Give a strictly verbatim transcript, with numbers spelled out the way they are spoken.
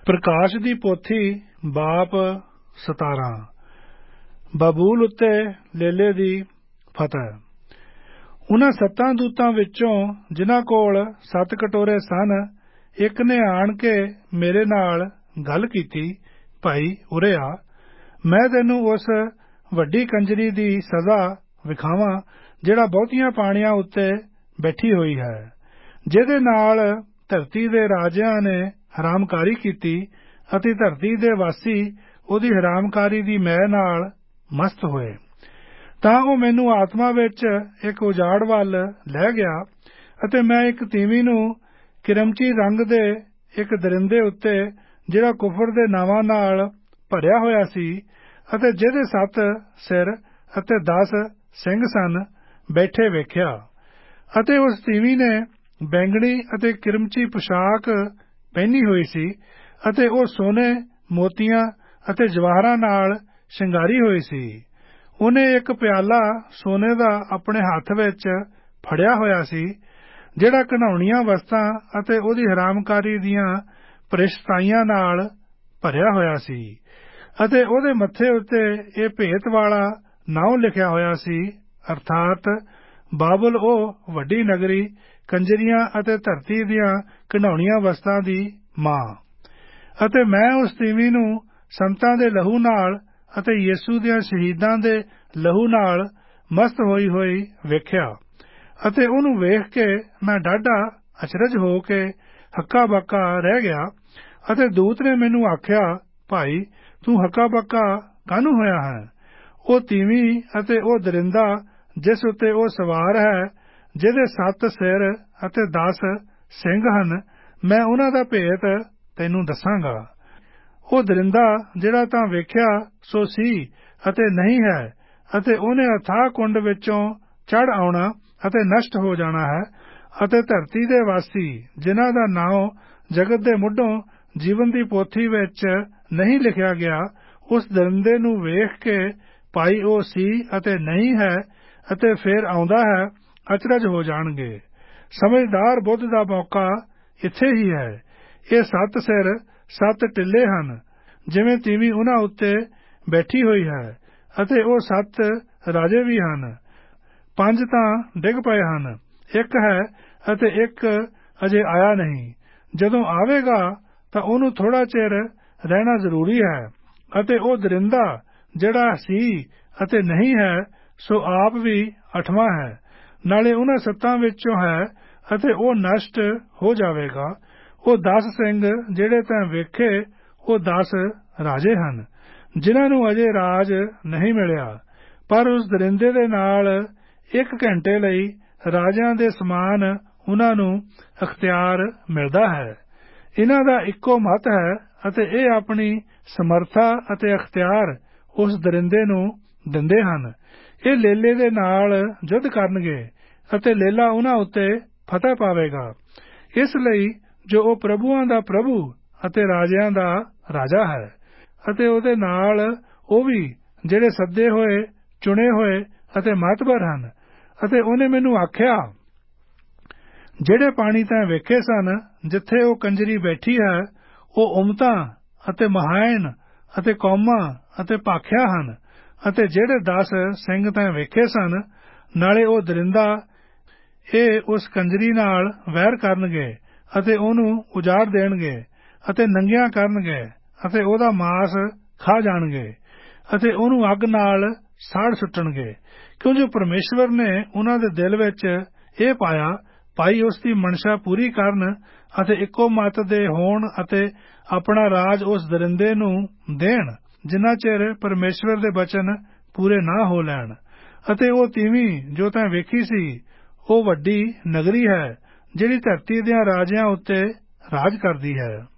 प्रकाश दी पोथी बाप सतारा बाबूल उत्ते लेले दी फतह। उन्हां सत्तां दूतां विचों जिन्हां कोल सत्त कटोरे सन, एक ने आण के मेरे नाल गल कीती, भाई उरे आ, मैं तैनूं उस वड्डी कंजरी दी सज़ा विखावां जिहड़ा बहुतियां पाणियां उत्ते बैठी होई है, जिहदे नाल धरती दे राजिਆਂ ने हरामकारी कीती ਅਤੇ ਧਰਤੀ ਦੇ ਵਾਸੀ ਉਹਦੀ ਹਰਾਮਕਾਰੀ ਦੀ ਮੈਲ ਨਾਲ ਮਸਤ ਹੋਏ। ਤਾਂ ਉਹ ਮੈਨੂੰ ਆਤਮਾ ਵਿੱਚ ਇੱਕ ਉਜਾੜ ਵੱਲ ਲੈ ਗਿਆ ਅਤੇ ਮੈਂ ਇੱਕ ਤੀਵੀਂ ਨੂੰ ਕਿਰਮਚੀ ਰੰਗ ਦੇ ਇੱਕ ਦਰਿੰਦੇ ਉੱਤੇ, ਜਿਹੜਾ ਕੁਫਰ ਦੇ ਨਾਵਾਂ ਨਾਲ ਭਰਿਆ ਹੋਇਆ ਸੀ ਅਤੇ ਜਿਹਦੇ ਸੱਤ ਸਿਰ ਅਤੇ ਦਸ ਸਿੰਘ ਸਨ, ਬੈਠੇ ਵੇਖਿਆ। ਅਤੇ ਉਸ ਤੀਵੀਂ ਨੇ ਬੈਂਗਣੀ ਅਤੇ ਕਿਰਮਚੀ ਪੁਸ਼ਾਕ ਪਹਿਨੀ ਹੋਈ ਸੀ ਅਤੇ ਉਹ ਸੋਨੇ, ਮੋਤੀਆਂ ਅਤੇ ਜਵਾਹਰਾਂ ਨਾਲ ਸ਼ਿੰਗਾਰੀ ਹੋਈ ਸੀ। ਉਹਨੇ ਇੱਕ ਪਿਆਲਾ ਸੋਨੇ ਦਾ ਆਪਣੇ ਹੱਥ ਵਿੱਚ ਫੜਿਆ ਹੋਇਆ ਸੀ, ਜਿਹੜਾ ਘਿਨਾਉਣੀਆਂ ਵਸਤਾਂ ਅਤੇ ਉਹਦੀ ਹਰਾਮਕਾਰੀ ਦੀਆਂ ਭ੍ਰਿਸ਼ਟਤਾਈਆਂ ਨਾਲ ਭਰਿਆ ਹੋਇਆ ਸੀ। ਅਤੇ ਉਹਦੇ ਮੱਥੇ ਉੱਤੇ ਇਹ ਭੇਤ ਵਾਲਾ ਨਾਉਂ ਲਿਖਿਆ ਹੋਇਆ ਸੀ, ਅਰਥਾਤ ਬਾਬਲ, ਉਹ ਵੱਡੀ ਨਗਰੀ, ਕੰਜਰੀਆਂ ਅਤੇ ਧਰਤੀ ਦੀਆਂ ਘਿਨਾਉਣੀਆਂ ਵਸਤਾਂ ਦੀ ਮਾਂ। ਅਤੇ ਮੈਂ ਉਸ ਤੀਵੀਂ ਨੂੰ ਸੰਤਾਂ ਦੇ ਲਹੂ ਨਾਲ ਅਤੇ ਯਿਸੂ ਦੀਆਂ ਸ਼ਹੀਦਾਂ ਦੇ ਲਹੂ ਨਾਲ ਮਸਤ ਹੋਈ ਹੋਈ ਵੇਖਿਆ। ਅਤੇ ਉਹਨੂੰ ਵੇਖ ਕੇ ਮੈਂ ਡਾਢਾ ਅਚਰਜ ਹੋ ਕੇ ਹੱਕਾ ਬੱਕਾ ਰਹਿ ਗਿਆ। ਅਤੇ ਦੂਤ ਨੇ ਮੈਨੂੰ ਆਖਿਆ, ਭਾਈ ਤੂੰ ਹੱਕਾ ਬੱਕਾ ਕਾਹਨੂੰ ਹੋਇਆ ਹੈ? ਉਹ ਤੀਵੀਂ ਅਤੇ ਉਹ ਦਰਿੰਦਾ ਜਿਸ ਉੱਤੇ ਉਹ ਸਵਾਰ ਹੈ, ਜਿਹਦੇ ਸੱਤ ਸਿਰ ਅਤੇ ਦਸ ਸਿੰਘ ਹਨ, ਮੈਂ ਉਹਨਾਂ ਦਾ ਭੇਤ ਤੈਨੂੰ ਦੱਸਾਂਗਾ। ਉਹ ਦਰਿੰਦਾ ਜਿਹੜਾ ਤਾਂ ਵੇਖਿਆ ਸੋ ਸੀ ਅਤੇ ਨਹੀਂ ਹੈ, ਅਤੇ ਉਹਨੇ ਅਥਾਹ ਕੁੰਡ ਵਿੱਚੋਂ ਚੜ੍ਹ ਆਉਣਾ ਅਤੇ ਨਸ਼ਟ ਹੋ ਜਾਣਾ ਹੈ। ਅਤੇ ਧਰਤੀ ਦੇ ਵਾਸੀ ਜਿਨ੍ਹਾਂ ਦਾ ਨਾਮ ਜਗਤ ਦੇ ਮੁੱਢੋਂ ਜੀਵਨ ਦੀ ਪੋਥੀ ਵਿੱਚ ਨਹੀਂ ਲਿਖਿਆ ਗਿਆ, ਉਸ ਦਰਿੰਦੇ ਨੂੰ ਵੇਖ ਕੇ ਭਾਈ ਉਹ ਸੀ ਅਤੇ ਨਹੀਂ ਹੈ ਅਤੇ ਫਿਰ ਆਉਂਦਾ ਹੈ, ਅਚਰਜ ਹੋ ਜਾਣਗੇ। ਸਮਝਦਾਰ ਬੁੱਧ ਦਾ ਮੌਕਾ ਇੱਥੇ ਹੀ ਹੈ। ਇਹ ਸੱਤ ਸਿਰ ਸੱਤ ਟਿੱਲੇ ਹਨ, ਜਿਵੇਂ ਤੀਵੀਂ ਉਹਨਾਂ ਉੱਤੇ ਬੈਠੀ ਹੋਈ ਹੈ, ਅਤੇ ਉਹ ਸੱਤ ਰਾਜੇ ਵੀ ਹਨ। ਪੰਜ ਤਾਂ ਡਿੱਗ ਪਏ ਹਨ, ਇੱਕ ਹੈ ਅਤੇ ਇੱਕ ਅਜੇ ਆਇਆ ਨਹੀਂ। ਜਦੋਂ ਆਵੇਗਾ ਤਾਂ ਉਹਨੂੰ ਥੋੜ੍ਹਾ ਚਿਰ ਰਹਿਣਾ ਜ਼ਰੂਰੀ ਹੈ। ਅਤੇ ਉਹ ਦਰਿੰਦਾ ਜਿਹੜਾ ਸੀ ਅਤੇ ਨਹੀਂ ਹੈ, ਸੋ ਆਪ ਵੀ ਅਠਵਾਂ ਹੈ, ਨਾਲੇ ਉਹਨਾਂ ਸੱਤਾਂ ਵਿੱਚੋਂ ਹੈ, ਅਤੇ ਉਹ ਨਸ਼ਟ ਹੋ ਜਾਵੇਗਾ। ਉਹ ਦਸ ਸਿੰਘ ਜਿਹੜੇ ਤੈਂ ਵੇਖੇ, ਉਹ ਦਸ ਰਾਜੇ ਹਨ, ਜਿਨ੍ਹਾਂ ਨੂੰ ਅਜੇ ਰਾਜ ਨਹੀਂ ਮਿਲਿਆ, ਪਰ ਉਸ ਦਰਿੰਦੇ ਦੇ ਨਾਲ ਇੱਕ ਘੰਟੇ ਲਈ ਰਾਜਿਆਂ ਦੇ ਸਮਾਨ ਉਹਨਾਂ ਨੂੰ ਅਖਤਿਆਰ ਮਿਲਦਾ ਹੈ। ਇਹਨਾਂ ਦਾ ਇੱਕੋ ਮਤ ਹੈ ਅਤੇ ਇਹ ਆਪਣੀ ਸਮਰਥਾ ਅਤੇ ਅਖਤਿਆਰ ਉਸ ਦਰਿੰਦੇ ਨੂੰ ਦਿੰਦੇ ਹਨ। ਇਹ ਲੇਲੇ ਦੇ ਨਾਲ ਯੁੱਧ ਕਰਨਗੇ ਅਤੇ ਲੇਲਾ ਉਹਨਾਂ ਉੱਤੇ ਫਤਹ ਪਾਵੇਗਾ। ਇਸ ਲਈ ਜੋ ਉਹ ਪ੍ਰਭੂਆਂ ਦਾ ਪ੍ਰਭੂ ਅਤੇ ਰਾਜਿਆਂ ਦਾ ਰਾਜਾ ਹੈ, ਅਤੇ ਉਹਦੇ ਨਾਲ ਉਹ ਵੀ ਜਿਹੜੇ ਸੱਦੇ ਹੋਏ, ਚੁਣੇ ਹੋਏ ਅਤੇ ਮਾਤਬਰ ਹਨ। ਅਤੇ ਉਹਨੇ ਮੈਨੂੰ ਆਖਿਆ, ਜਿਹੜੇ ਪਾਣੀ ਤੈਂ ਵੇਖੇ ਸਨ ਜਿੱਥੇ ਉਹ ਕੰਜਰੀ ਬੈਠੀ ਹੈ, ਉਹ ਉਮਤਾਂ ਅਤੇ ਮਹਾਇਨ ਅਤੇ ਕੌਮਾਂ ਅਤੇ ਭਾਖਿਆ ਹਨ। ਅਤੇ ਜਿਹੜੇ ਦਸ ਸਿੰਘ ਤੈਂ ਵੇਖੇ ਸਨ, ਨਾਲੇ ਉਹ ਦਰਿੰਦਾ, ਇਹ ਉਸ ਕੰਜਰੀ ਨਾਲ ਵੈਰ ਕਰਨਗੇ ਅਤੇ ਉਹਨੂੰ ਉਜਾੜ ਦੇਣਗੇ ਅਤੇ ਨੰਗਿਆਂ ਕਰਨਗੇ ਅਤੇ ਉਹਦਾ ਮਾਸ ਖਾ ਜਾਣਗੇ ਅਤੇ ਉਹਨੂੰ ਅੱਗ ਨਾਲ ਸਾੜ ਸੁੱਟਣਗੇ, ਕਿਉਂ ਜੋ ਪਰਮੇਸ਼ਵਰ ਨੇ ਉਹਨਾਂ ਦੇ ਦਿਲ ਵਿੱਚ ਇਹ ਪਾਇਆ, ਭਾਈ ਉਸ ਦੀ ਮਨਸ਼ਾ ਪੂਰੀ ਕਰਨ ਅਤੇ ਇੱਕੋ ਮਤ ਦੇ ਹੋਣ ਅਤੇ ਆਪਣਾ ਰਾਜ ਉਸ ਦਰਿੰਦੇ ਨੂੰ ਦੇਣ, ਜਿੰਨਾ ਚਿਰ ਪਰਮੇਸ਼ਵਰ ਦੇ ਬਚਨ ਪੂਰੇ ਨਾ ਹੋ ਲੈਣ। ਅਤੇ ਉਹ ਤੀਵੀਂ ਜੋ ਤੈਂ ਵੇਖੀ ਸੀ, ਉਹ ਵੱਡੀ ਨਗਰੀ ਹੈ, ਜਿਹੜੀ ਧਰਤੀ ਦਿਆਂ ਰਾਜਿਆਂ ਉੱਤੇ ਰਾਜ ਕਰਦੀ ਹੈ।